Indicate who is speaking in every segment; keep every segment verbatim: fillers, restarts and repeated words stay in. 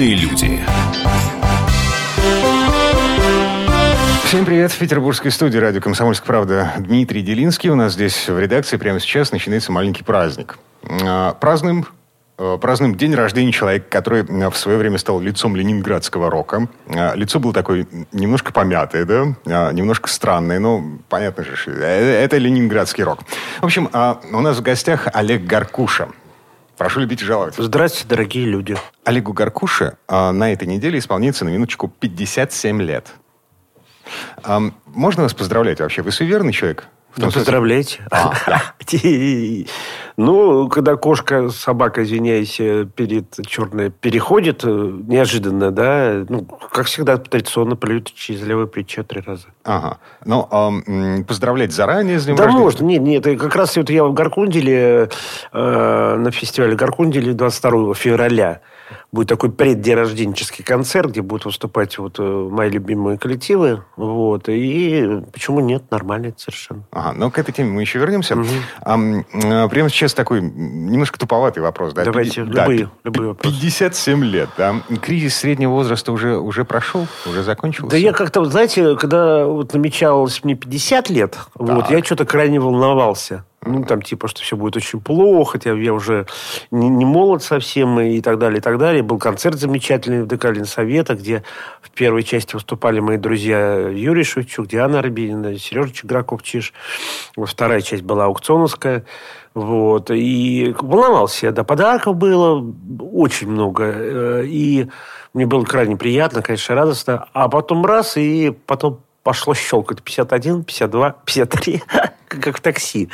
Speaker 1: Удивительные люди.
Speaker 2: Всем привет. В петербургской студии радио «Комсомольская правда» Дмитрий Делинский. У нас здесь в редакции прямо сейчас начинается маленький праздник. Празднуем, празднуем день рождения человека, который в свое время стал лицом ленинградского рока. Лицо было такое немножко помятое, да, немножко странное, но понятно же, это ленинградский рок. В общем, у нас в гостях Олег Гаркуша. Прошу любить и жаловать.
Speaker 3: Здравствуйте, дорогие люди.
Speaker 2: Олегу Гаркуше на этой неделе исполняется на минуточку пятьдесят семь лет. Можно вас поздравлять вообще? Вы суеверный человек?
Speaker 3: Ну, поздравляйте.
Speaker 2: А, да.
Speaker 3: Ну, когда кошка, собака, извиняюсь, перед черной переходит неожиданно, да, ну, как всегда, традиционно плюют через левое плечо три раза.
Speaker 2: Ага. Ну, а, поздравлять заранее с днем
Speaker 3: да
Speaker 2: рождения?
Speaker 3: Да можно. Нет, нет. Как раз вот я в Гаркунделе, э, на фестивале Гаркунделе двадцать второго февраля будет такой преддерожденческий концерт, где будут выступать вот мои любимые коллективы. Вот. И почему нет? Нормально это совершенно.
Speaker 2: Ага, но к этой теме мы еще вернемся. Угу. А, прямо сейчас такой немножко туповатый вопрос. Да?
Speaker 3: Давайте,
Speaker 2: Пи...
Speaker 3: любые,
Speaker 2: да,
Speaker 3: любые вопросы.
Speaker 2: пятьдесят семь лет. Да? Кризис среднего возраста уже, уже прошел? Уже закончился?
Speaker 3: Да я как-то, знаете, когда вот намечалось мне пятьдесят лет, вот, я что-то крайне волновался. Ну, там, типа, что все будет очень плохо, хотя я уже не, не молод совсем, и так далее, и так далее. Был концерт замечательный в ДК Ленсовета, где в первой части выступали мои друзья Юрий Шевчук, Диана Рябинина, Сережа Чиграков-Чиж. Вторая часть была аукционовская. Вот. И волновался я, да, подарков было очень много. И мне было крайне приятно, конечно, радостно. А потом раз, и потом пошло щелкать. пятьдесят один, пятьдесят два, пятьдесят три, как в такси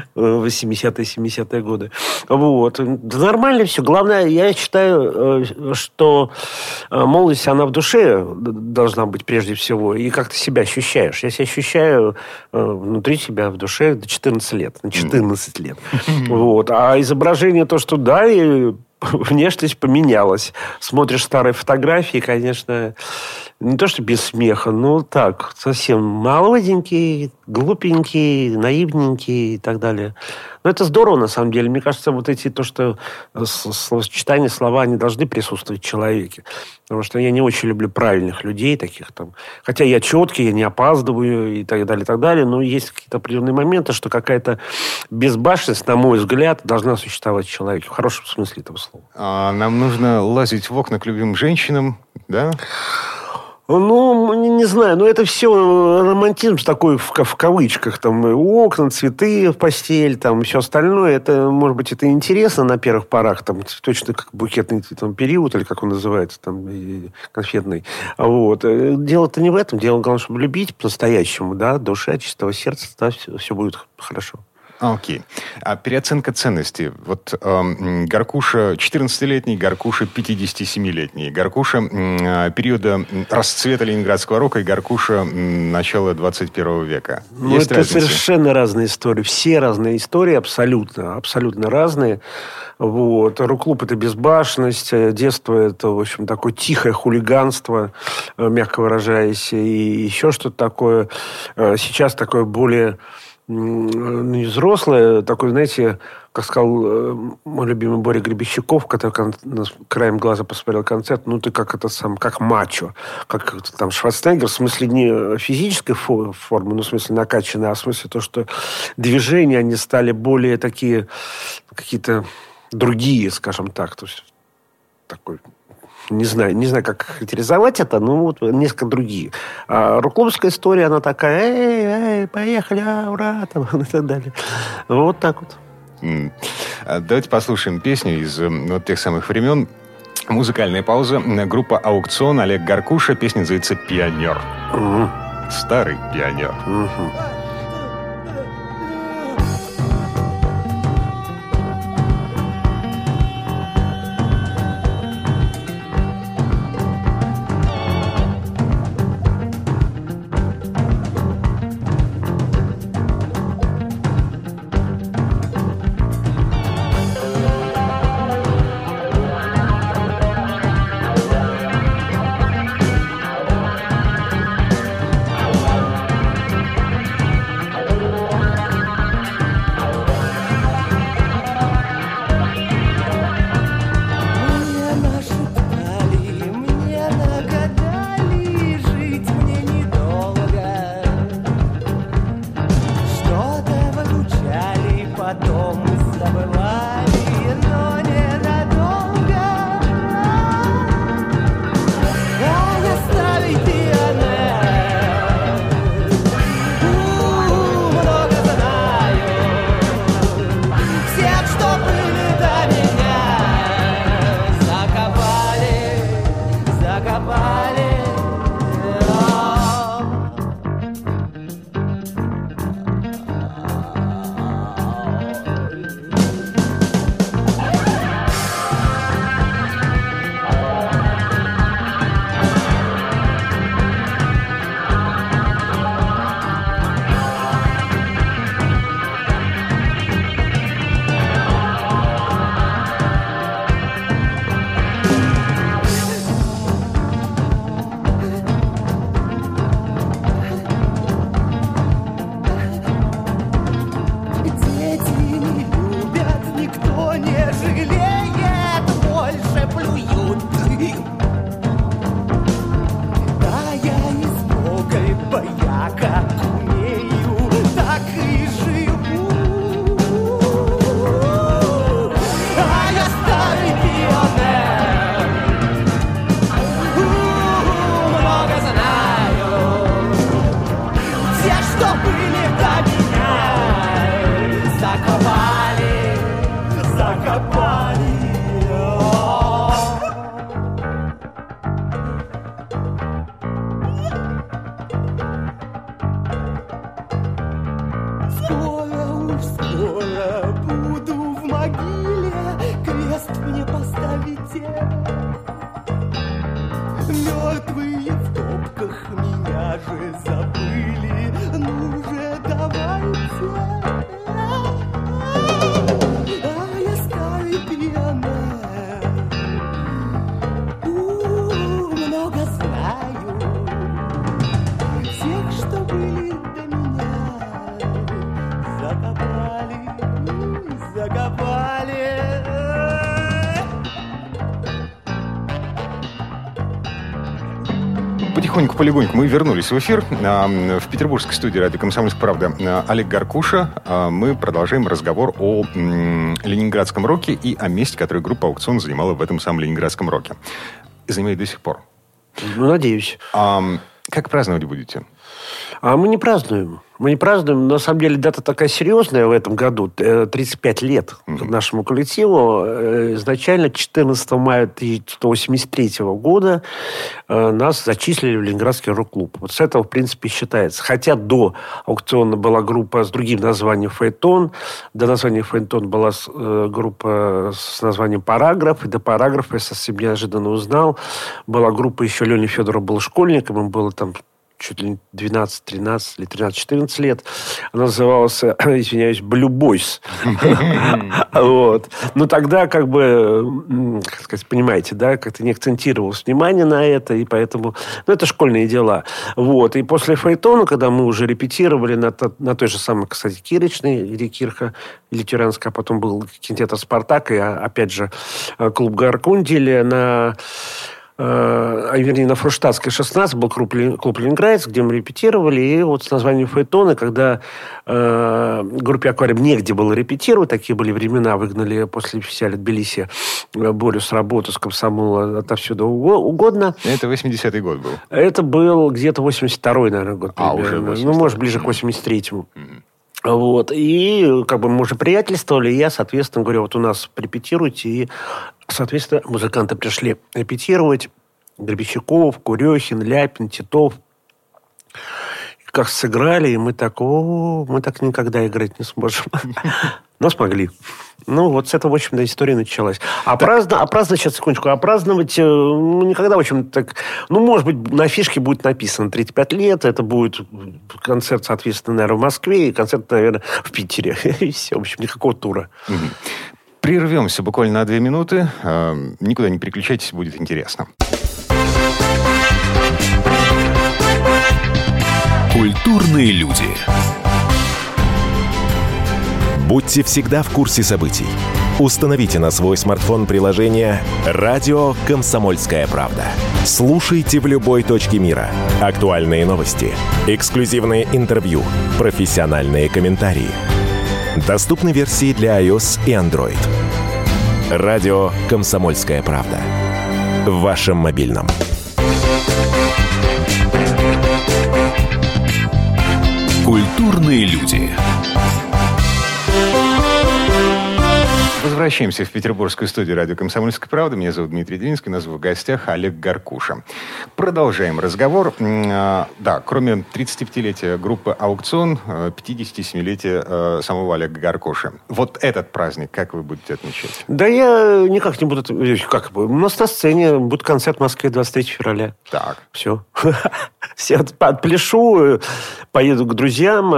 Speaker 3: в семидесятые, семидесятые годы. Вот. Да нормально все. Главное, я считаю, что молодость, она в душе должна быть прежде всего. И как ты себя ощущаешь. Я себя ощущаю внутри себя, в душе до четырнадцати лет. На четырнадцать лет. Вот. А изображение то, что да, и внешность поменялась. Смотришь старые фотографии, конечно, не то что без смеха, но так, совсем молоденький, глупенький, наивненький и так далее. Но это здорово, на самом деле. Мне кажется, вот эти, то, что словосочетания, слова, они должны присутствовать в человеке. Потому что я не очень люблю правильных людей таких там. Хотя я четкий, я не опаздываю и так далее, и так далее. Но есть какие-то определенные моменты, что какая-то безбашенность, на мой взгляд, должна существовать в человеке. В хорошем смысле этого слова.
Speaker 2: А нам нужно лазить в окна к любимым женщинам, да?
Speaker 3: Ну, не, не знаю, но это все романтизм такой в, в кавычках. Там окна, цветы в постель, там все остальное. Это, может быть, это интересно на первых порах. Там точно как букетный там, период, или как он называется, там, конфетный. Вот. Дело-то не в этом. Дело, главное, чтобы любить по-настоящему, да, душа, чистого сердца, да, все, все будет хорошо.
Speaker 2: Окей. А переоценка ценностей. Вот э, Гаркуша четырнадцатилетний, Гаркуша пятидесятисемилетний, Гаркуша э, периода расцвета ленинградского рока и Гаркуша э, начала двадцать первого века.
Speaker 3: Ну, это разница? Совершенно разные истории. Все разные истории, абсолютно, абсолютно разные. Вот. Рок-клуб – это безбашенность, детство – это, в общем, такое тихое хулиганство, мягко выражаясь, и еще что-то такое. Сейчас такое более... не взрослое, такой, знаете, как сказал мой любимый Боря Гребещуков, который краем глаза посмотрел концерт, ну, ты как это сам, как мачо, как там Шварценеггер, в смысле не физической формы, ну, в смысле накачанной, а в смысле то, что движения, они стали более такие, какие-то другие, скажем так, то есть такой... Не знаю, не знаю, как характеризовать это, но вот несколько другие. А рок-клубская история, она такая, эй, эй, поехали, а, ура, там, и так далее. Вот так вот.
Speaker 2: Mm. Давайте послушаем песню из вот тех самых времен. Музыкальная пауза. Группа «Аукцион», Олег Гаркуша. Песня называется «Пионер».
Speaker 3: Mm.
Speaker 2: Старый пионер.
Speaker 3: Mm-hmm.
Speaker 1: потом забывали, но ненадолго. А оставить пионер, много знаю всех, что были до меня, закопали, закопали.
Speaker 2: Потихоньку-полегоньку мы вернулись в эфир. В петербургской студии радио «Комсомольская правда» Олег Гаркуша. Мы продолжаем разговор о ленинградском роке и о месте, которое группа «Аукцион» занимала в этом самом ленинградском роке. И занимает до сих пор.
Speaker 3: Ну, надеюсь.
Speaker 2: А как праздновать будете?
Speaker 3: А мы не празднуем. Мы не празднуем. На самом деле дата такая серьезная в этом году. тридцать пять лет mm-hmm. нашему коллективу. Изначально четырнадцатого мая тысяча девятьсот восемьдесят третьего года нас зачислили в Ленинградский рок-клуб. Вот с этого, в принципе, считается. Хотя до аукциона была группа с другим названием «Фаэтон». До названия «Фаэтон» была группа с названием «Параграф». И до «Параграфа» я совсем неожиданно узнал. Была группа, еще Леня Федоров был школьником. Ему было там чуть ли двенадцать, тринадцать или тринадцать-четырнадцать лет. Она называлась, извиняюсь, Blue Boys. Вот. Но тогда, как бы, как сказать, понимаете, да, как-то не акцентировалось внимание на это, и поэтому... Ну, это школьные дела. Вот. И после «Фаэтона», когда мы уже репетировали на, на той же самой, кстати, Кирочной, или Кирха, или Тюрянска, а потом был кинотеатр «Спартак», и, опять же, клуб «Гаркундель» на... а вернее, на Фруштадтской шестнадцать был клуб, клуб «Ленинградец», где мы репетировали. И вот с названием «Фаэтона», когда э, группе «Аквариум» негде было репетировать, такие были времена, выгнали после фестиваля Тбилиси Борю с работы, с комсомола, отовсюду угодно.
Speaker 2: Это восьмидесятый год был?
Speaker 3: Это был где-то восемьдесят второй, наверное, год.
Speaker 2: А, уже восемьдесят
Speaker 3: Ну, может, ближе к восемьдесят третьему. Mm-hmm. Вот. И как бы мы уже приятельствовали, и я, соответственно, говорю, вот у нас репетируйте. И, соответственно, музыканты пришли репетировать. Гребенщиков, Курехин, Ляпин, Титов. И как сыграли, и мы так, о, мы так никогда играть не сможем. Но смогли. Ну, вот с этого, в общем-то, история началась. А, праздно, а праздновать, сейчас, секундочку, а праздновать, ну, никогда, в общем, так... Ну, может быть, на афишке будет написано тридцать пять лет, это будет концерт, соответственно, наверное, в Москве, и концерт, наверное, в Питере. И все, в общем, никакого тура.
Speaker 2: Прервемся буквально на две минуты. Никуда не переключайтесь, будет интересно.
Speaker 4: Культурные люди. Будьте всегда в курсе событий. Установите на свой смартфон приложение «Радио Комсомольская правда». Слушайте в любой точке мира. Актуальные новости, эксклюзивные интервью, профессиональные комментарии. Доступны версии для iOS и Android. Радио «Комсомольская правда». В вашем мобильном.
Speaker 5: Культурные люди.
Speaker 2: Возвращаемся в петербургскую студию радио «Комсомольская правда». Меня зовут Дмитрий Делинский, у нас в гостях Олег Гаркуша. Продолжаем разговор. Да, кроме тридцатипятилетия группы «Аукцион», пятидесятисемилетия самого Олега Гаркуши. Вот этот праздник как вы будете отмечать?
Speaker 3: Да я никак не буду... Как? У нас на сцене будет концерт в Москве двадцать третьего февраля.
Speaker 2: Так.
Speaker 3: Все. Все отпляшу, поеду к друзьям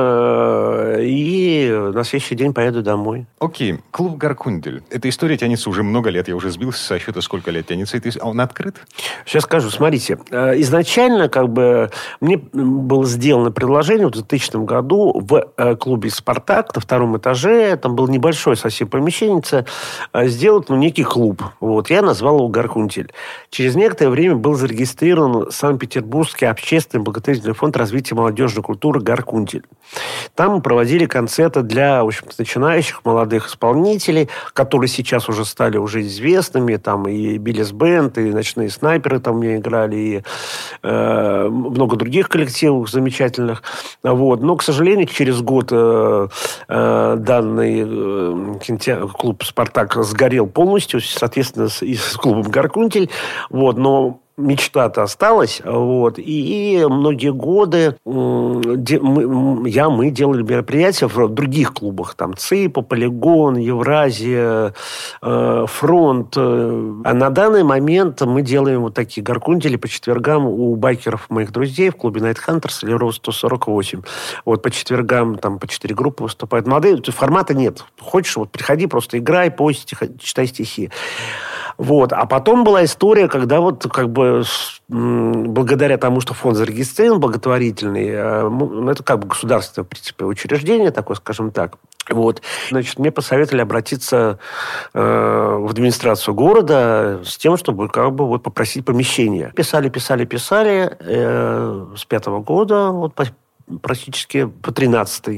Speaker 3: и на следующий день поеду домой.
Speaker 2: Окей. Клуб «Гаркундель». Эта история тянется уже много лет. Я уже сбился со счета, сколько лет тянется. А он открыт?
Speaker 3: Сейчас скажу. Смотрите. Изначально как бы мне было сделано предложение в двухтысячном году в клубе «Спартак» на втором этаже. Там было небольшое совсем помещение. Сделать ну, некий клуб. Вот. Я назвал его «Гаркундель». Через некоторое время был зарегистрирован Санкт-Петербургский общественный благотворительный фонд развития молодежной культуры «Гаркундель». Там мы проводили концерты для, в общем-то, начинающих молодых исполнителей, которые сейчас уже стали уже известными. Там и Биллис Бенд, и Ночные снайперы там мне играли, и э, много других коллективов замечательных. Вот. Но, к сожалению, через год э, э, данный э, клуб «Спартак» сгорел полностью, соответственно, с, и с клубом «Гаркундель». Вот. Но мечта-то осталась, вот, и, и многие годы де, мы, я, мы делали мероприятия в других клубах, там, ЦИПа, Полигон, Евразия, э, Фронт, а на данный момент мы делаем вот такие гаркундели по четвергам у байкеров моих друзей в клубе Night Hunters или Роу сто сорок восемь, вот, по четвергам, там, по четыре группы выступают молодые, формата нет, хочешь, вот, приходи, просто играй, пой, читай стихи. Вот. А потом была история, когда вот как бы благодаря тому, что фонд зарегистрирован, благотворительный, это как бы государственное, в принципе, учреждение такое, скажем так. Вот. Значит, мне посоветовали обратиться э, в администрацию города с тем, чтобы как бы вот попросить помещение. Писали, писали, писали э, с пятого года, вот по, практически по тринадцатый.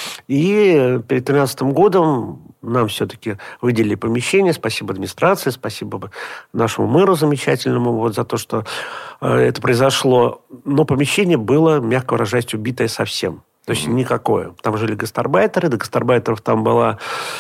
Speaker 3: И перед тринадцатым годом нам все-таки выделили помещение. Спасибо администрации, спасибо нашему мэру замечательному вот, за то, что э, это произошло. Но помещение было, мягко выражаясь, убитое совсем. То есть никакое. Там жили гастарбайтеры. До гастарбайтеров там была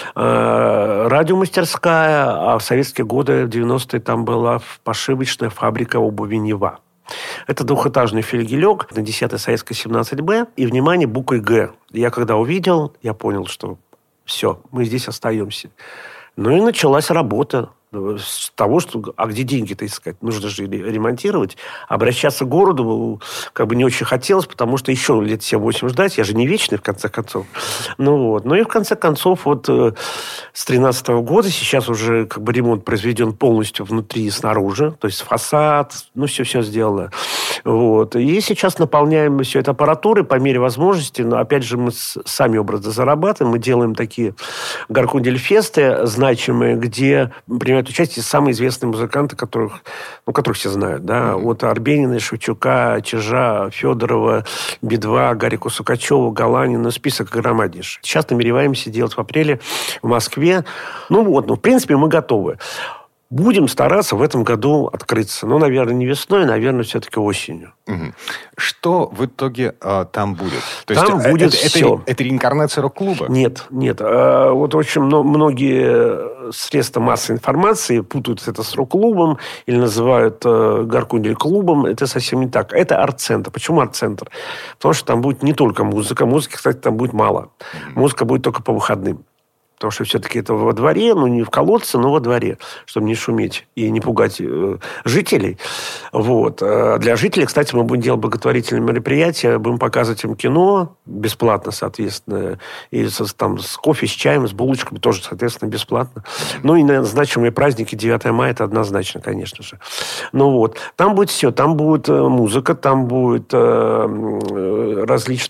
Speaker 3: э, радиомастерская, а в советские годы, в девяностые, там была пошивочная фабрика обуви «Нева». Это двухэтажный фельгелек на десятой Советской семнадцать Б. И, внимание, буквой «Г». Я когда увидел, я понял, что все, мы здесь остаемся. Ну и началась работа. С того, что... А где деньги-то искать? Нужно же ремонтировать. Обращаться к городу как бы не очень хотелось, потому что еще лет семь-восемь ждать. Я же не вечный, в конце концов. Ну, вот. Ну и в конце концов, вот с тринадцатого года сейчас уже как бы ремонт произведен полностью внутри и снаружи. То есть фасад, ну, все-все сделано. Вот. И сейчас наполняем все это аппаратурой по мере возможности. Но, опять же, мы сами образно зарабатываем. Мы делаем такие гаркундель-фесты значимые, где принимают участие самые известные музыканты, которых, ну, которых все знают. Да? Mm-hmm. От Арбенина, Шевчука, Чижа, Федорова, Би-два, Гарика Сукачева, Галанина. Список громаднейший. Сейчас намереваемся делать в апреле в Москве. Ну вот, ну, в принципе, мы готовы. Будем стараться в этом году открыться. Ну, наверное, не весной, наверное, все-таки осенью.
Speaker 2: Угу. Что в итоге э, там будет? То
Speaker 3: там
Speaker 2: есть,
Speaker 3: будет
Speaker 2: это,
Speaker 3: все.
Speaker 2: Это, это реинкарнация рок-клуба?
Speaker 3: Нет, нет. А, вот очень многие средства массовой информации путают это с рок-клубом или называют э, гаркундель-клубом. Это совсем не так. Это арт-центр. Почему арт-центр? Потому что там будет не только музыка. Музыки, кстати, там будет мало. Mm-hmm. Музыка будет только по выходным. Потому что все-таки это во дворе, ну, не в колодце, но во дворе, чтобы не шуметь и не пугать э, жителей. Вот. А для жителей, кстати, мы будем делать благотворительные мероприятия, будем показывать им кино бесплатно, соответственно, и со, там, с кофе, с чаем, с булочками тоже, соответственно, бесплатно. Ну, и на значимые праздники девятого мая, это однозначно, конечно же. Ну, вот. Там будет все. Там будет музыка, там будут э, различные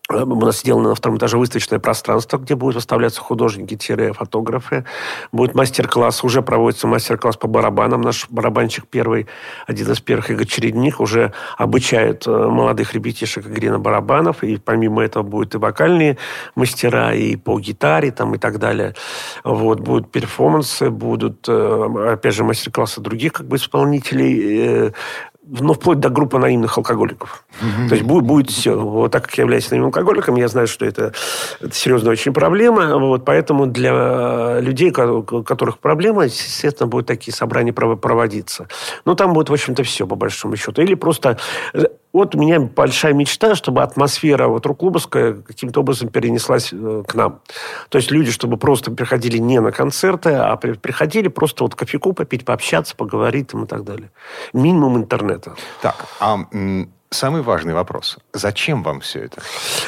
Speaker 3: У нас сделано на втором этаже выставочное пространство, где будут выставляться художники-фотографы. Будет мастер-класс. Уже проводится мастер-класс по барабанам. Наш барабанщик первый, один из первых, Игорь Чередник, уже обучает молодых ребятишек игре на барабанах. И помимо этого будут и вокальные мастера, и по гитаре, там, и так далее. Вот. Будут перформансы, будут, опять же, мастер-классы других как бы исполнителей, ну, вплоть до группы анонимных алкоголиков. Mm-hmm. То есть будет, будет все. Вот, так как я являюсь анонимным алкоголиком, я знаю, что это, это серьезная очень проблема. Вот, поэтому для людей, у которых проблема, естественно, будут такие собрания проводиться. Но там будет, в общем-то, все, по большому счету. Или просто... Вот у меня большая мечта, чтобы атмосфера вот рок-клубовская каким-то образом перенеслась к нам. То есть люди, чтобы просто приходили не на концерты, а приходили просто вот кофейку попить, пообщаться, поговорить там, и так далее. Минимум интернета.
Speaker 2: Так, а м- самый важный вопрос. Зачем вам все это?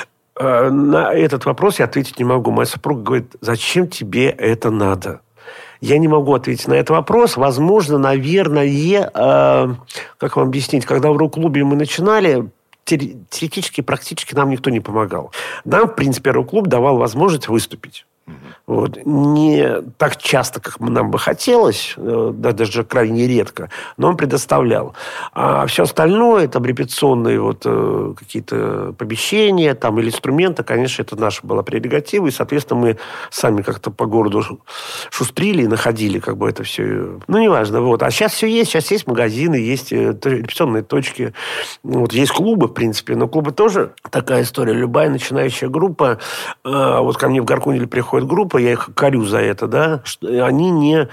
Speaker 3: На этот вопрос я ответить не могу. Моя супруга говорит, зачем тебе это надо? Я не могу ответить на этот вопрос. Возможно, наверное, э, как вам объяснить, когда в рок-клубе мы начинали, теоретически, практически нам никто не помогал. Нам, в принципе, рок-клуб давал возможность выступить. Вот. Не так часто, как нам бы хотелось, да, даже крайне редко, но он предоставлял. А все остальное, там, репетиционные вот, какие-то помещения там, или инструменты, конечно, это наша была прерогатива, и, соответственно, мы сами как-то по городу шустрили и находили как бы это все. Ну, неважно. Вот. А сейчас все есть. Сейчас есть магазины, есть репетиционные точки, вот, есть клубы, в принципе, но клубы тоже такая история. Любая начинающая группа, вот ко мне в Гаркунеле приходит группа, я их корю за это, да, что они не...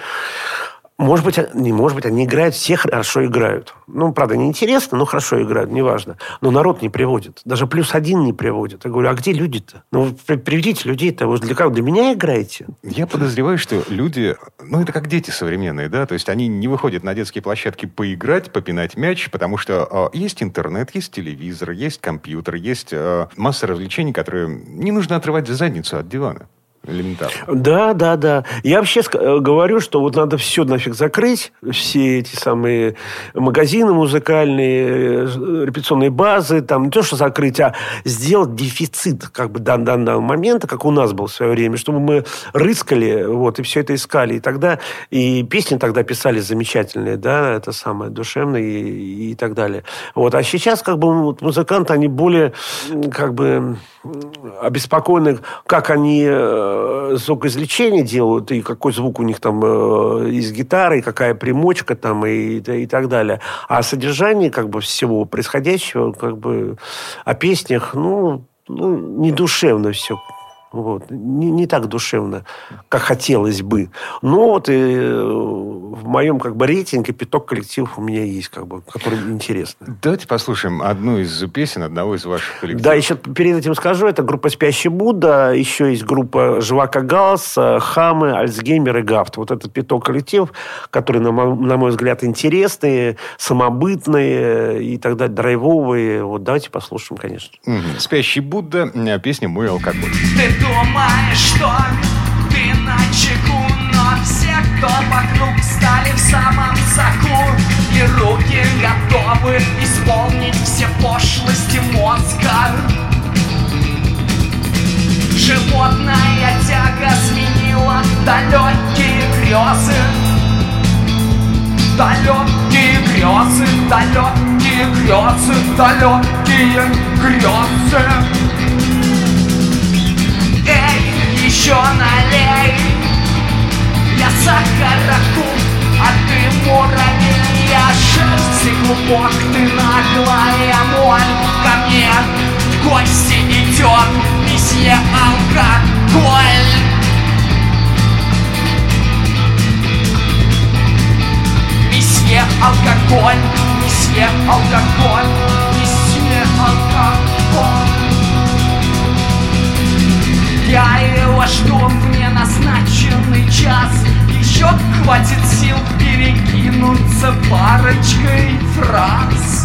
Speaker 3: Может быть, не может быть, они играют, все хорошо играют. Ну, правда, неинтересно, но хорошо играют, неважно. Но народ не приводит. Даже плюс один не приводит. Я говорю, а где люди-то? Ну, приведите людей-то. Вы для кого? Для меня играете?
Speaker 2: Я подозреваю, что люди... Ну, это как дети современные, да? То есть они не выходят на детские площадки поиграть, попинать мяч, потому что э, есть интернет, есть телевизор, есть компьютер, есть э, масса развлечений, которые не нужно отрывать задницу от дивана. Элементарно.
Speaker 3: Да, да, да. Я вообще говорю, что вот надо все нафиг закрыть, все эти самые магазины музыкальные, репетиционные базы, там не то, что закрыть, а сделать дефицит как бы до данного момента, как у нас был в свое время, чтобы мы рыскали, вот, и все это искали. И тогда, и песни тогда писали замечательные, да, это самое, душевные и, и так далее. Вот. А сейчас как бы вот, музыканты, они более как бы обеспокоены, как они звукоизвлечение делают, и какой звук у них там э, из гитары, и какая примочка там, и, и так далее. А о содержании как бы всего происходящего, как бы о песнях, ну, ну не душевно все. Вот. Не, не так душевно, как хотелось бы. Но вот и в моем как бы рейтинге пяток коллективов у меня есть, как бы, которые интересны.
Speaker 2: Давайте послушаем одну из песен одного из ваших коллективов.
Speaker 3: Да, еще перед этим скажу, это группа «Спящий Будда», еще есть группа «Жвака Галс», «Хамы», «Альцгеймер» и «Гафт». Вот это пяток коллективов, которые, на мой, на мой взгляд, интересные, самобытные и так далее, драйвовые. Вот давайте послушаем, конечно.
Speaker 2: Угу. «Спящий Будда», песня «Мой алкоголь».
Speaker 6: Думаешь, что ты на чеку, но все, кто вокруг, стали в самом соку, и руки готовы исполнить все пошлости мозга. Животная тяга сменила далекие грезы, далекие грезы, далекие грезы, далекие грезы. Эй, еще налей, я сахараку, а ты муравей, я шерсть и клубок, ты наглая моль. Ко мне в гости идет месье алкоголь. Месье алкоголь, месье алкоголь, месье алкоголь. Я его жду в неназначенный час. Еще хватит сил перекинуться парочкой фраз.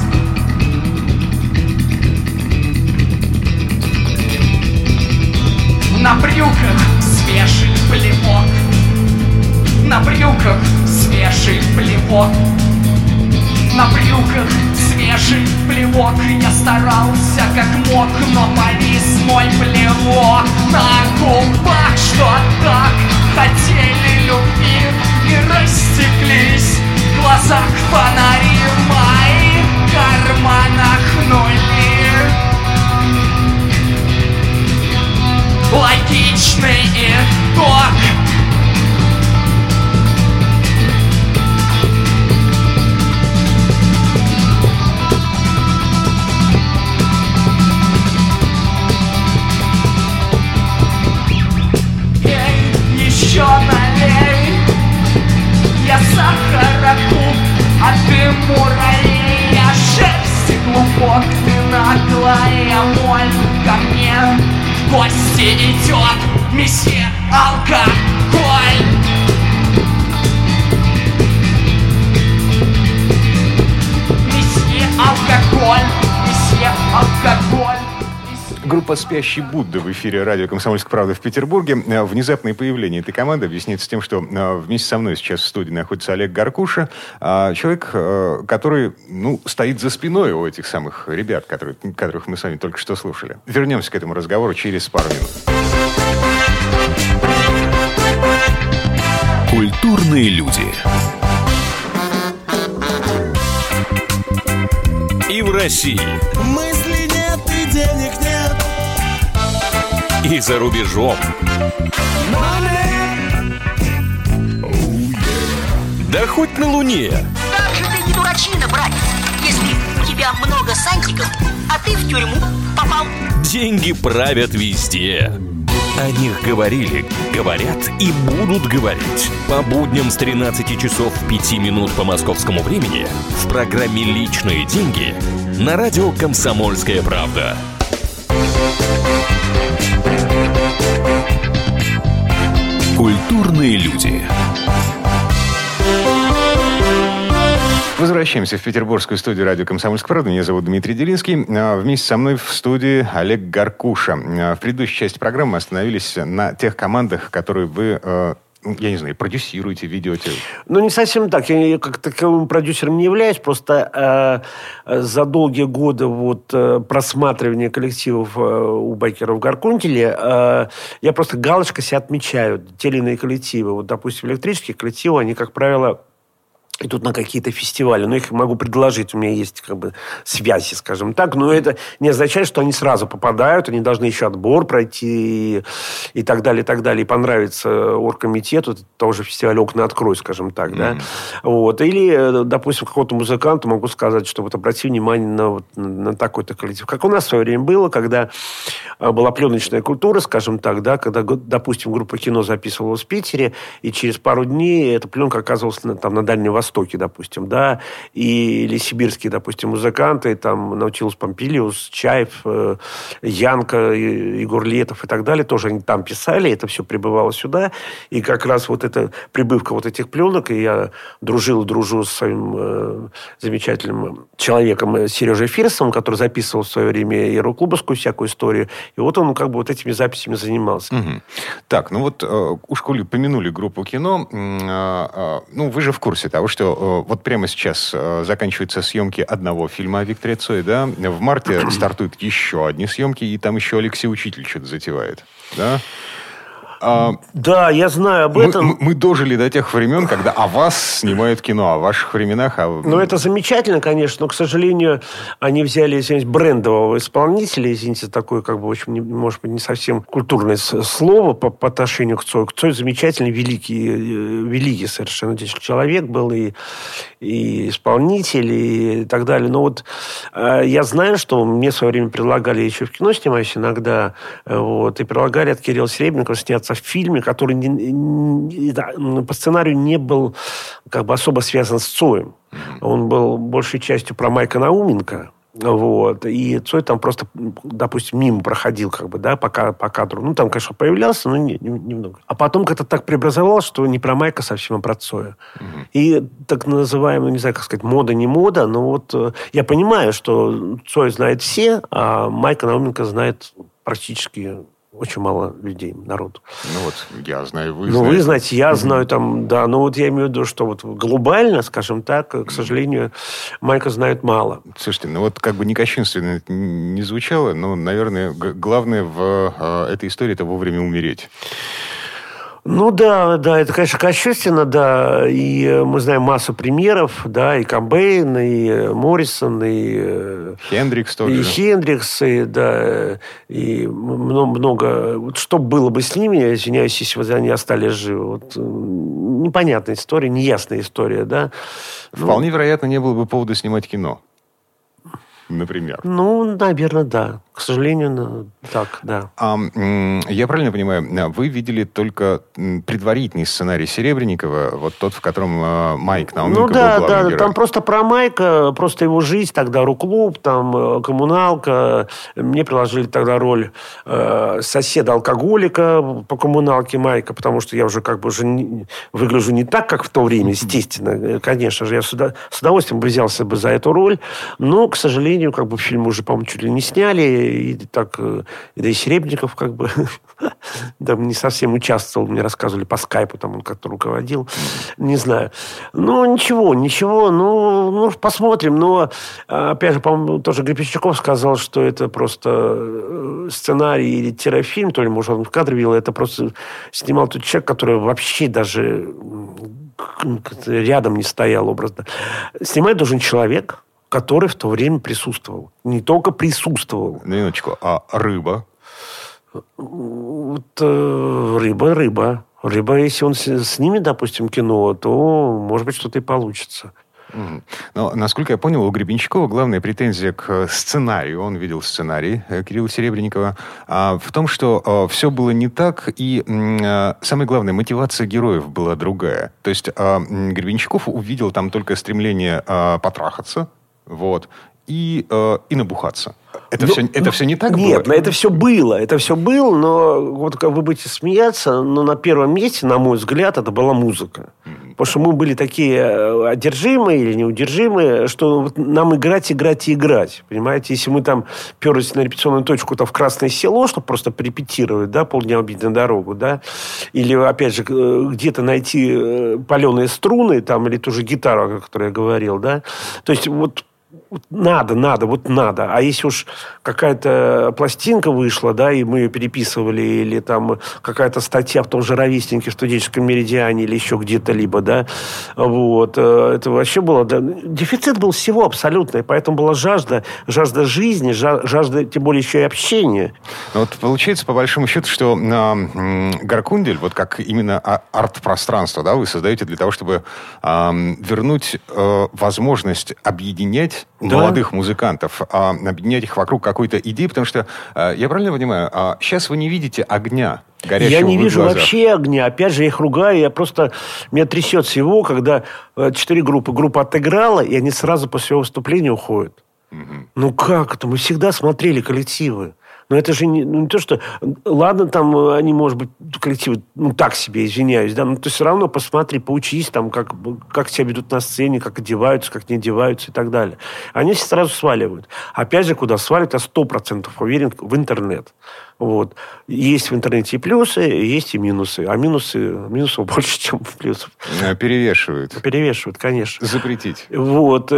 Speaker 6: На брюках свежий плевок, на брюках свежий плевок. на брюках свежий плевок. Я старался как мог, но повис мой плевок на губах, что так хотели любви и растеклись в глазах фонари в моих карманах нули. Логичный итог. Еще налей, я сахара куб, а ты муравей. Я шерсть глубок, ты наглая моль. Ко мне в гости идет месье алкоголь. Месье алкоголь, месье алкоголь.
Speaker 2: Группа «Спящий Будда» в эфире радио «Комсомольская правда» в Петербурге. Внезапное появление этой команды объясняется тем, что вместе со мной сейчас в студии находится Олег Гаркуша, человек, который, ну, стоит за спиной у этих самых ребят, которые, которых мы с вами только что слушали. Вернемся к этому разговору через пару минут.
Speaker 5: Культурные люди. И в России.
Speaker 7: Мысли нет и денег нет.
Speaker 5: И за рубежом. Да хоть на Луне.
Speaker 8: Как же ты не дурачина, братец, если у тебя много сантиков, а ты в тюрьму попал.
Speaker 5: Деньги правят везде. О них говорили, говорят и будут говорить. По будням с тринадцати часов пяти минут по московскому времени в программе «Личные деньги» на радио «Комсомольская правда». Культурные люди.
Speaker 2: Возвращаемся в петербургскую студию радио «Комсомольская правда». Меня зовут Дмитрий Делинский. Вместе со мной в студии Олег Гаркуша. В предыдущей части программы мы остановились на тех командах, которые вы, я не знаю, продюсируете, ведете.
Speaker 3: Ну, не совсем так. Я как таковым продюсером не являюсь. Просто э, за долгие годы вот, э, просматривания коллективов э, у байкеров в Гаркунтеле э, я просто галочкой себе отмечаю те или иные коллективы. Вот, допустим, электрические коллективы, они, как правило, идут на какие-то фестивали. Но их могу предложить. У меня есть как бы связи, скажем так. Но это не означает, что они сразу попадают. Они должны еще отбор пройти и, и так далее, и так далее. И понравится оргкомитету тоже фестиваль «Окна открой», скажем так. Mm-hmm. Да? Вот. Или, допустим, какому-то музыканту могу сказать, что вот обрати внимание на, вот, на такой-то коллектив. Как у нас в свое время было, когда была пленочная культура, скажем так, да, когда, допустим, группа «Кино» записывалась в Питере, и через пару дней эта пленка оказывалась на, там, на Дальнем Востоке. Востоке, допустим, да, и, или сибирские, допустим, музыканты, там, Наутилус Помпилиус, Чаев, э, Янка, и, Егор Летов и так далее, тоже они там писали, это все прибывало сюда, и как раз вот эта прибывка вот этих пленок, и я дружил и дружу с своим э, замечательным человеком Сережей Фирсовым, который записывал в свое время и рок-клубовскую всякую историю, и вот он как бы вот этими записями занимался.
Speaker 2: Угу. Так, ну вот, э, уж коли помянули группу «Кино», э, э, ну, вы же в курсе того, что что вот прямо сейчас заканчиваются съемки одного фильма о Викторе Цое, да? В марте стартуют еще одни съемки, и там еще Алексей Учитель что-то затевает, да? А,
Speaker 3: да, я знаю об этом.
Speaker 2: Мы, мы дожили до тех времен, когда о вас снимают кино, о ваших временах. О...
Speaker 3: Ну, это замечательно, конечно, но, к сожалению, они взяли, извините, брендового исполнителя, извините, такое, как бы, в общем, не, может быть, не совсем культурное слово по, по отношению к Цою. Цой замечательный, великий, великий совершенно человек был, и, и исполнитель, и так далее. Но вот э, я знаю, что мне в свое время предлагали, еще в кино снимаюсь иногда, вот, и предлагали от Кирилла Серебренникова сняться в фильме, который не, не, да, по сценарию не был как бы особо связан с Цоем. Он был большей частью про Майка Науменко. Вот. И Цой там просто, допустим, мимо проходил, как бы, да, по, по кадру. Ну, там, конечно, появлялся, но не, не, немного. А потом как-то так преобразовалось, что не про Майка совсем, а про Цоя. Угу. И так называемая, не знаю, как сказать, мода, не мода, но вот я понимаю, что Цой знает все, а Майка Науменко знает практически Очень мало людей, народу.
Speaker 2: Ну вот, я знаю, вы
Speaker 3: ну,
Speaker 2: знаете.
Speaker 3: Ну, вы знаете, я знаю там, да. Но вот я имею в виду, что вот глобально, скажем так, к сожалению, Майка знает мало.
Speaker 2: Слушайте, ну вот как бы не кощунственно это не звучало, но, наверное, г- главное в э, этой истории – это вовремя умереть.
Speaker 3: Ну да, да, это, конечно, кощунственно, да, и мы знаем массу примеров, да, и Кобейн, и Моррисон, и
Speaker 2: Хендрикс тоже.
Speaker 3: И Хендрикс, и, да, и много, много. Вот что было бы с ними, я извиняюсь, если бы они остались живы. Вот, непонятная история, неясная история, да.
Speaker 2: Вполне
Speaker 3: ну,
Speaker 2: вероятно, не было бы повода снимать кино. Например.
Speaker 3: Ну, наверное, да. К сожалению, так, да.
Speaker 2: А, я правильно понимаю, вы видели только предварительный сценарий Серебренникова, вот тот, в котором Майк Науменко
Speaker 3: ну,
Speaker 2: был
Speaker 3: да,
Speaker 2: главным
Speaker 3: да,
Speaker 2: героем?
Speaker 3: Там просто про Майка, просто его жизнь, тогда рок-клуб, там коммуналка. Мне приложили тогда роль э, соседа-алкоголика по коммуналке Майка, потому что я уже как бы уже не, выгляжу не так, как в то время, естественно. Конечно же, я с, удов... с удовольствием бы взялся бы за эту роль, но, к сожалению, как бы фильм уже, по-моему, чуть ли не сняли, и так, и, да и Серебренников как бы там не совсем участвовал, мне рассказывали по скайпу, там он как-то руководил, не знаю. Ну, ничего, ничего, ну, ну посмотрим, но, опять же, по-моему, тоже Гребенщиков сказал, что это просто сценарий или тирафильм, то ли, может, он в кадре видел, это просто снимал тот человек, который вообще даже рядом не стоял образно. Снимать должен человек, который в то время присутствовал. Не только присутствовал.
Speaker 2: На минуточку. А рыба?
Speaker 3: Вот, э, рыба, рыба. Рыба, если он снимет, допустим, кино, то, может быть, что-то и получится.
Speaker 2: Mm. Но, насколько я понял, у Гребенщикова главная претензия к сценарию, он видел сценарий Кирилла Серебренникова, а, в том, что а, все было не так, и а, самое главное, мотивация героев была другая. То есть а, Гребенщиков увидел там только стремление а, потрахаться, вот, и, э, и набухаться. Это, ну, все, это ну, все не так
Speaker 3: нет,
Speaker 2: было?
Speaker 3: Нет, это все было. Это все было, но вот как вы будете смеяться, но на первом месте, на мой взгляд, это была музыка. Mm-hmm. Потому что мы были такие одержимые или неудержимые, что нам играть, играть и играть. Понимаете? Если мы там перлись на репетиционную точку-то в Красное Село, чтобы просто порепетировать, да, полдня убить на дорогу, да, или, опять же, где-то найти паленые струны, там, или ту же гитару, о которой я говорил, да. То есть, вот надо, надо, вот надо. А если уж какая-то пластинка вышла, да, и мы ее переписывали, или там какая-то статья в том же «Ровеснике», в «Студенческом меридиане» или еще где-то либо, да, вот, это вообще было... Да, дефицит был всего абсолютно, и поэтому была жажда, жажда жизни, жажда, тем более, еще и общения.
Speaker 2: Ну, вот получается, по большому счету, что э, Гаркундель, вот как именно арт-пространство, да, вы создаете для того, чтобы э, вернуть э, возможность объединять да. молодых музыкантов, а, объединять их вокруг какой-то идеи, потому что, а, я правильно понимаю, а, сейчас вы не видите огня горящего
Speaker 3: Я не
Speaker 2: в
Speaker 3: вижу
Speaker 2: глазах.
Speaker 3: вообще огня. Опять же, я их ругаю, я просто... Меня трясет всего, когда четыре группы, группа отыграла, и они сразу после своего выступления уходят. Угу. Ну как это? Мы всегда смотрели коллективы. Но это же не, ну, не то, что... Ладно, там они, может быть, коллективы, ну, так себе, извиняюсь, да, но ты все равно посмотри, поучись, там, как, как себя ведут на сцене, как одеваются, как не одеваются и так далее. Они все сразу сваливают. Опять же, куда сваливают, я сто процентов уверен, в интернет. Вот. Есть в интернете и плюсы, есть и минусы. А минусы, минусов больше, чем плюсов.
Speaker 2: Перевешивают.
Speaker 3: Перевешивают, конечно.
Speaker 2: Запретить.
Speaker 3: Вот.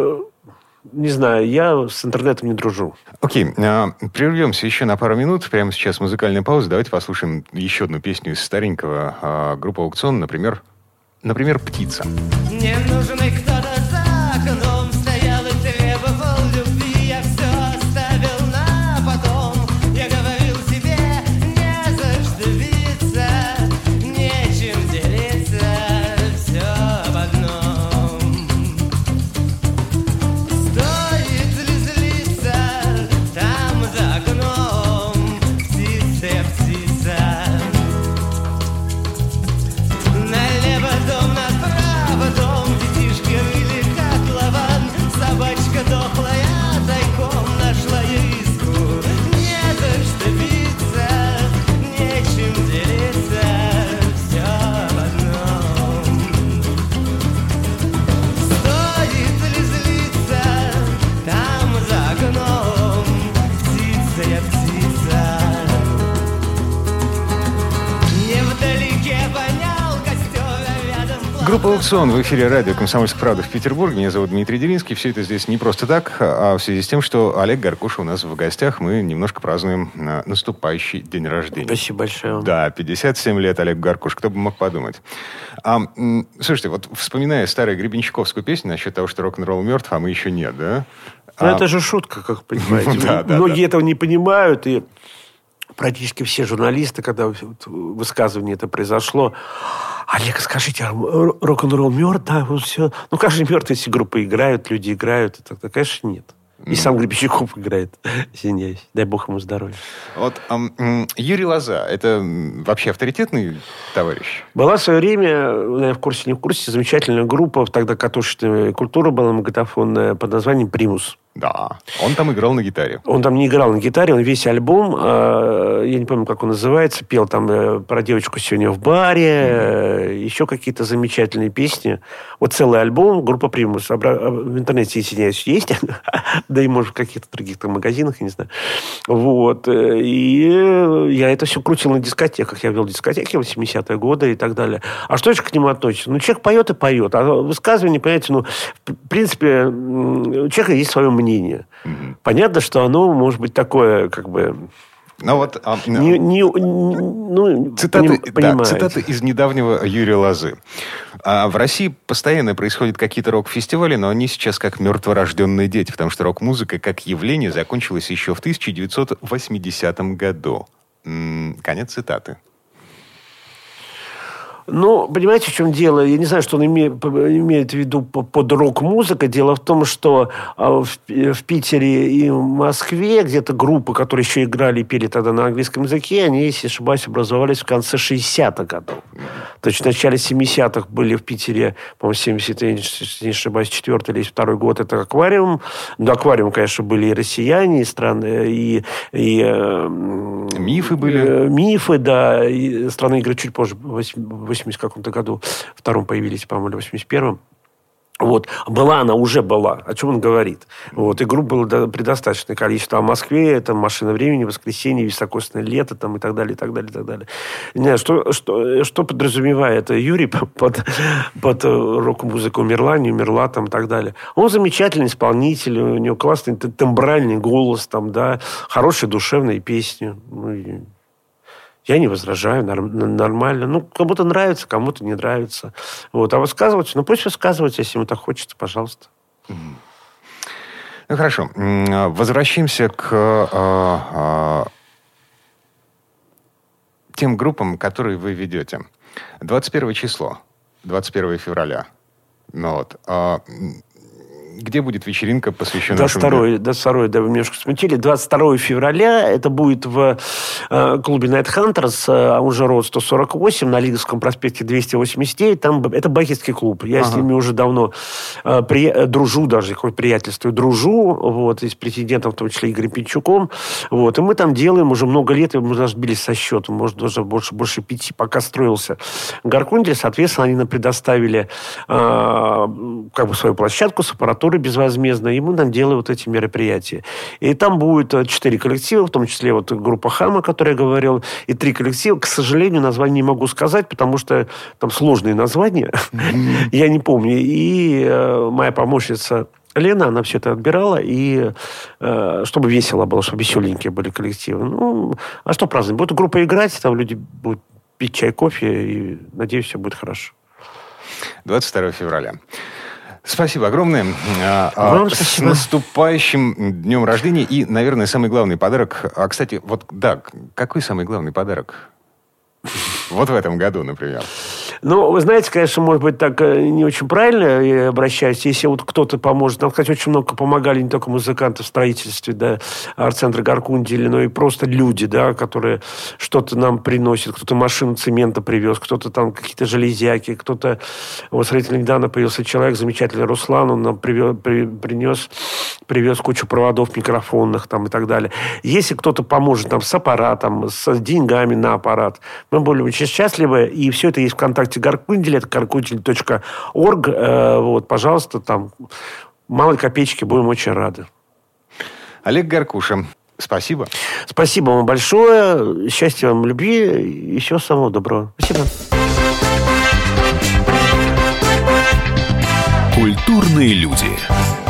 Speaker 3: Не знаю, я с интернетом не дружу.
Speaker 2: Окей, okay. Прервемся еще на пару минут. Прямо сейчас музыкальная пауза. Давайте послушаем еще одну песню из старенького группы «Аукцион». Например, например «Птица».
Speaker 1: Мне нужен и кто-то за окном стоял и требовал любви. Я все оставил на потом. Я говорил себе, не за что биться, нечем делиться, все об одном. Стоит ли злиться там за окном, птица, птица? Налево дом, направо дом, детишки рыли котлован.
Speaker 2: Группа «Аукцион» в эфире радио «Комсомольская правда» в Петербурге. Меня зовут Дмитрий Делинский. Все это здесь не просто так, а в связи с тем, что Олег Гаркуша у нас в гостях. Мы немножко празднуем наступающий день рождения.
Speaker 3: Спасибо большое.
Speaker 2: Да, пятьдесят семь лет Олег Гаркуш. Кто бы мог подумать. А, слушайте, вот вспоминая старую гребенщиковскую песню насчет того, что рок-н-ролл мертв, а мы еще нет, да?
Speaker 3: Ну,
Speaker 2: а...
Speaker 3: это же шутка, как понимаете.
Speaker 2: да, да,
Speaker 3: Многие
Speaker 2: да.
Speaker 3: этого не понимают, и практически все журналисты, когда высказывание это произошло: Олег, скажите, а рок-н-ролл мертв? Да, вот все. Ну, как же мертв, если группы играют, люди играют? И тогда, конечно, нет. И сам Гребенщиков играет. Извиняюсь. Дай бог ему здоровья.
Speaker 2: Вот um, Юрий Лоза, это вообще авторитетный товарищ?
Speaker 3: Была в свое время, наверное, в курсе, не в курсе, замечательная группа, тогда катушечная культура была магнитофонная, под названием «Примус».
Speaker 2: Да, он там играл на гитаре.
Speaker 3: Он там не играл на гитаре, он весь альбом, э, я не помню, как он называется, пел там э, про девочку сегодня в баре, э, еще какие-то замечательные песни. Вот целый альбом, группа «Примус». В интернете, извиняюсь, есть, да и, может, в каких-то других там магазинах, я не знаю. Вот. И я это все крутил на дискотеках. Я вел дискотеки в восьмидесятые годы и так далее. А что же к нему относится? Ну, человек поет и поет. А высказывание, понимаете, ну, в принципе, у человека есть свое мнение. Мнение. Mm-hmm. Понятно, что оно может быть такое, как бы...
Speaker 2: Ну, вот, а,
Speaker 3: не, не, ну,
Speaker 2: цитаты,
Speaker 3: поним,
Speaker 2: да, цитаты из недавнего Юрия Лозы. А в России постоянно происходят какие-то рок-фестивали, но они сейчас как мертворожденные дети, потому что рок-музыка как явление закончилась еще в тысяча девятьсот восьмидесятом году. М-м, конец цитаты.
Speaker 3: Ну, понимаете, в чем дело? Я не знаю, что он имеет, имеет в виду под рок-музыкой. Дело в том, что в, в Питере и в Москве где-то группы, которые еще играли и пели тогда на английском языке, они, если не ошибаюсь, образовались в конце шестидесятых годов. То есть в начале семидесятых были в Питере, по-моему, семьдесят, если не ошибаюсь, четвертый или второй год, это «Аквариум». Да, «Аквариум», конечно, были и россияне, и страны, и... и
Speaker 2: мифы были.
Speaker 3: Мифы, да. И «Страны игры» чуть позже, в восьмидесятом каком-то году, втором появились, по-моему, или в восемьдесят первом. Вот. Была она, уже была. О чем он говорит? Вот. И групп было предостаточное количество. А в Москве это «Машина времени», «Воскресенье», «Високосное лето» там, и так далее, и так далее, и так далее. Не знаю, что, что, что подразумевает Юрий под, под рок-музыку? Умерла, не умерла, там, и так далее. Он замечательный исполнитель, у него классный тембральный голос, там, да, хорошие душевные песни. Ну, и... Я не возражаю, нормально. Ну, кому-то нравится, кому-то не нравится. Вот. А высказываться, ну, пусть высказывается, если ему так хочется, пожалуйста.
Speaker 2: Ну, хорошо. Возвращаемся к а, а, тем группам, которые вы ведете. двадцать первое число, двадцать первое февраля. Ну, вот. А, где будет вечеринка, посвященная...
Speaker 3: двадцать второе, двадцать второе, да, вы меня немножко смутили. двадцать второе февраля это будет в э, клубе Night Hunters, э, он же Род сто сорок восемь, на Лиговском проспекте двести восемьдесят девять. Там, это бакетский клуб. Я ага. с ними уже давно э, при, э, дружу, даже какое приятельство, дружу, вот, и с президентом, в том числе Игорем Пинчуком. Вот, и мы там делаем уже много лет, и мы даже сбились со счета, может, даже больше, больше пяти, пока строился Гаркундель. Соответственно, они нам предоставили э, как бы свою площадку с аппаратурой безвозмездно, и мы нам делаем вот эти мероприятия. И там будет четыре коллектива, в том числе вот группа «Хама», о которой я говорил, и три коллектива. К сожалению, название не могу сказать, потому что там сложные названия. Mm-hmm. Я не помню. И э, моя помощница Лена, она все это отбирала, и э, чтобы весело было, чтобы веселенькие были коллективы. Ну, а что праздновать? Будет группа играть, там люди будут пить чай, кофе, и, надеюсь, все будет хорошо.
Speaker 2: двадцать второе февраля. Спасибо огромное.
Speaker 3: Вам
Speaker 2: С
Speaker 3: спасибо.
Speaker 2: наступающим днем рождения. И, наверное, самый главный подарок... А, кстати, вот, да, какой самый главный подарок? Вот в этом году, например.
Speaker 3: Ну, вы знаете, конечно, может быть, так не очень правильно я обращаюсь. Если вот кто-то поможет. Нам, кстати, очень много помогали не только музыканты в строительстве, да, арт-центра Гаркунделя, но и просто люди, да, которые что-то нам приносят. Кто-то машину цемента привез, кто-то там какие-то железяки, кто-то... Вот, смотрите, недавно появился человек, замечательный Руслан, он нам привез, при, принес, привез кучу проводов микрофонных там и так далее. Если кто-то поможет нам с аппаратом, с деньгами на аппарат, мы будем очень счастливы. И все это есть в ВКонтакте Гаркундель, это гаркундель точка орг. Э, вот, пожалуйста, там малой копеечки, будем очень рады.
Speaker 2: Олег Гаркуша, спасибо.
Speaker 3: Спасибо вам большое. Счастья вам, любви и всего самого доброго. Спасибо.
Speaker 5: Культурные люди.